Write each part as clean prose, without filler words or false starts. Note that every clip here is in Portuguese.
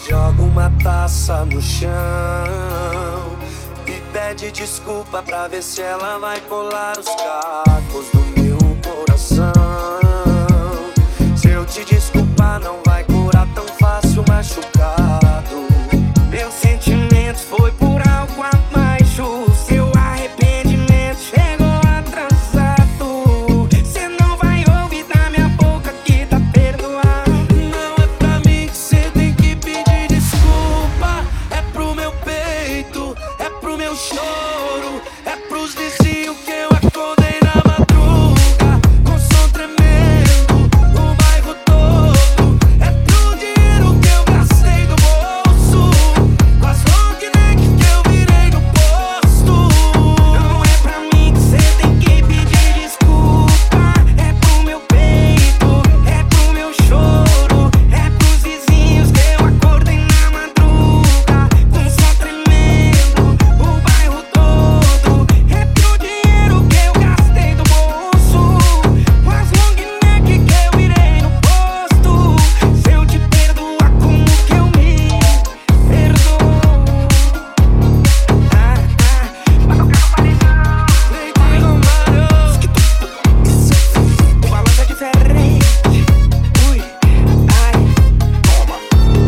Joga uma taça no chão e pede desculpa pra ver se ela vai colar os cacos do meu coração. Se eu te desculpar, não vai curar tão fácil machucado. Meu sentimento foi por algo abaixo. Seu arrependimento chegou atrasado. Cê não vai ouvir da minha boca que tá perdoado. Não é pra mim que cê tem que pedir desculpa. É pro meu peito, é pro meu choro, é pros vizinhos que eu acordei na madruga com som tremendo, o bairro todo. É pro dinheiro que eu gastei do bolso, com as long neck que eu virei no posto. Não é pra mim que cê tem que pedir desculpa. É pro meu peito, é pro meu choro, é pros vizinhos que eu acordei na madruga com som tremendo, o bairro todo. É pro dinheiro que eu gastei do bolso, com as long neck que eu virei no posto. Se eu te perdoar, como que eu me perdoo? Vai tocar no paredão, o balanço é diferente. Ui, ai, toma.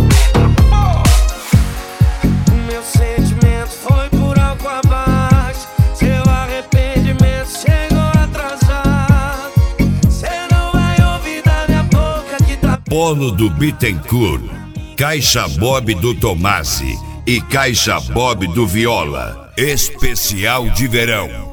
O meu sentimento foi por algo abaixo. Seu arrependimento chegou atrasado. Cê não vai ouvir da minha boca que tá Polo do Bittencourt, Caixa Bob do Tomasi e Caixa Bob do Viola. Especial de verão.